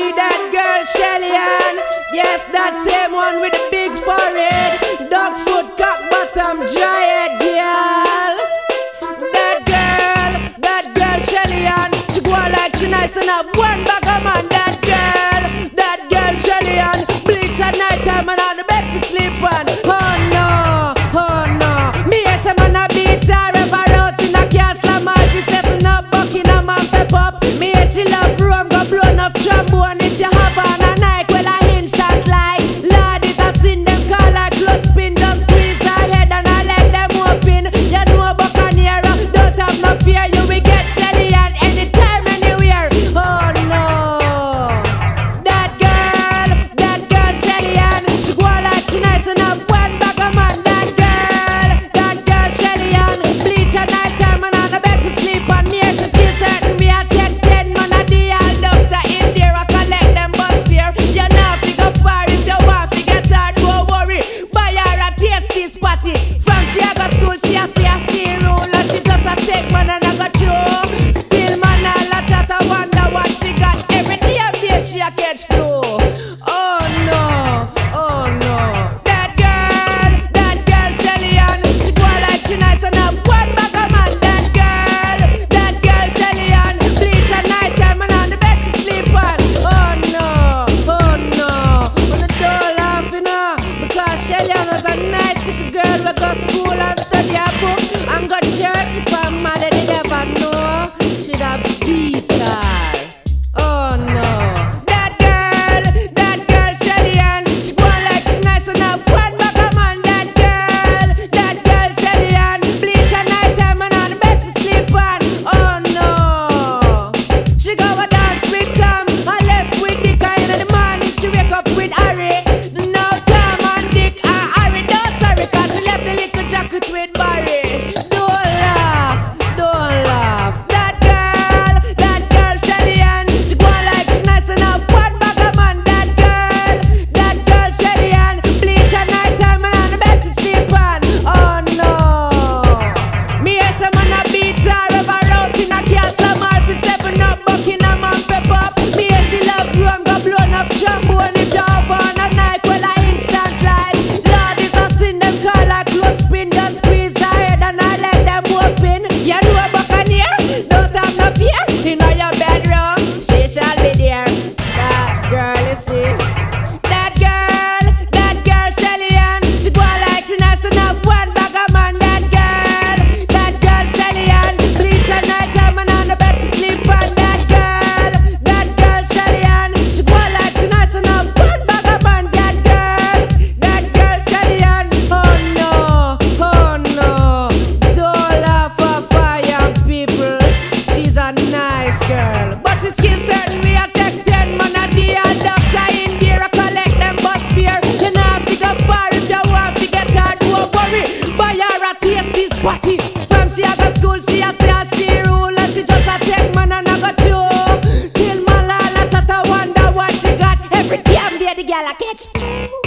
see that girl Shelly Ann. Yes, that same one with the big forehead, dog foot, cock bottom, giant girl. That girl Shelly Ann. She go on like she nice and have one bag of man. That girl Shelly Ann. Bleach at night time and on the bed for sleep on. Oh no, me as a man a beat her ever out in a castle. Man fi settle up Buckingham and pep up. Me as she love rum go blow enough trombone. If you have on a night, well I instant like Lord it a sin them call like close spin. Just squeeze her head and I let them open. You know Buccaneer, don't have no fear. You will get Shelly Ann anytime, anywhere. Oh no, that girl Shelly Ann. She go on like she nice enough one bag of man. That girl Shelly Ann. Bleach at night time and on the bed for sleep on. Me as a skill certain me I take 10 man a day. All doctor in there I collect them bus fare. You not fi go far if you want fi get hard. Don't worry, buy her a tasty spotty. From she a go school she a see a she rule. And she just a take man and I go through. Till man all a chat I wonder what she got. Every damn day she a catch flu. Oh no, that girl Shelly Ann. She go on like she nice and have one bag of man. That girl Shelly Ann. Bleach at night time and on the bed for sleep on. Oh no, when the door laughing up. Because Shelly Ann was a nice little girl. We go school and study a book and go church. If her mother did ever know, she'd have beat her. Oh no, that girl Shelly Ann. She go on like she nice and have one bag of man. That girl Shelly Ann. Bleach at night time and on the bed for sleep on. Oh no, she go a dance with Tom and left with Dick. And in the morning she wake up with Harry. Now Tom and Dick and Harry don't sorry, cause she left the little jacket with Barry. Don't laugh. That girl Shelly Ann. She go on like she nice and have one bag of man. That girl Shelly Ann. Bleach at night time and on the bed for sleep on. Oh no, me as a man a beat her ever out in a castle. Man fi 7 up Buckingham and pep up. Me as she love rum go blow enough trombone. If you have on a night, well I instant like Lord it a sin them call like close spin. Just squeeze her head and I let them open. You know Buccaneer, don't have no fear. In your bedroom, she shall be there. That girl you see, that girl Shelly Ann. She go on like she nice enough one bag of man. That girl Shelly Ann. Bleach at night time and on the bed for sleep on. That girl Shelly Ann. She go on like she nice enough one bag of man. That girl Shelly Ann. Oh no, don't laugh for fire people. She's a nice girl, but it's still certain me I take 10 man a day. A doctor in there I collect them bus fare. You know have to go far if you want to get hard. Don't worry, buy her a tasty spotty. From she a go school she a say a she rule. And she just a take man and I go through. Till man all a chat I wonder what she got. Every damn day the girl a catch.